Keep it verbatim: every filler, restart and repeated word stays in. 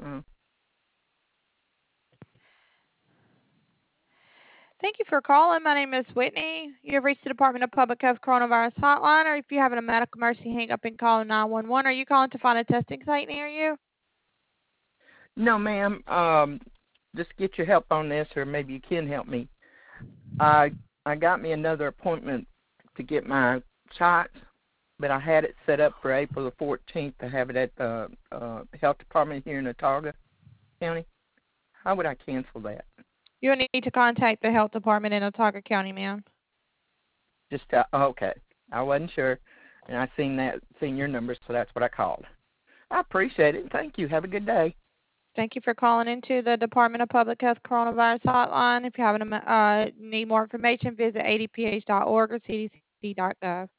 Uh, Thank you for calling. My name is Whitney. You have reached the Department of Public Health Coronavirus Hotline, or if you have a medical emergency, hang up and call nine one one. Are you calling to find a testing site near you? no, ma'am. Um, just get your help on this, or maybe you can help me. I I got me another appointment to get my shots, but I had it set up for April the fourteenth to have it at the uh, health department here in Otaga County. How would I cancel that? You'll need to contact the health department in Otaga County, ma'am. Just uh, okay. I wasn't sure, and I seen that seen your number, so that's what I called. I appreciate it. Thank you. Have a good day. Thank you for calling into the Department of Public Health Coronavirus Hotline. If you have uh, need more information, visit a d p h dot org or c d c dot gov.